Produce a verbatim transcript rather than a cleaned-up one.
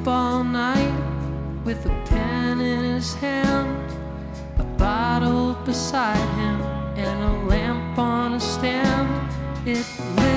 up all night with a pen in his hand, a bottle beside him, and a lamp on a stand. It lit